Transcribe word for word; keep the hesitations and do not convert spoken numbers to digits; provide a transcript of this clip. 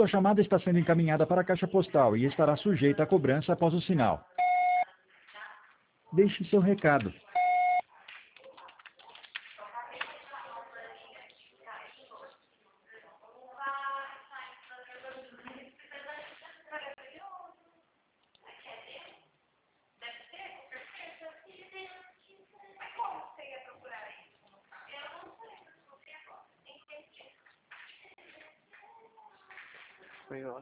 Sua chamada está sendo encaminhada para a caixa postal e estará sujeita a cobrança após o sinal. Deixe seu recado. Foi ótimo.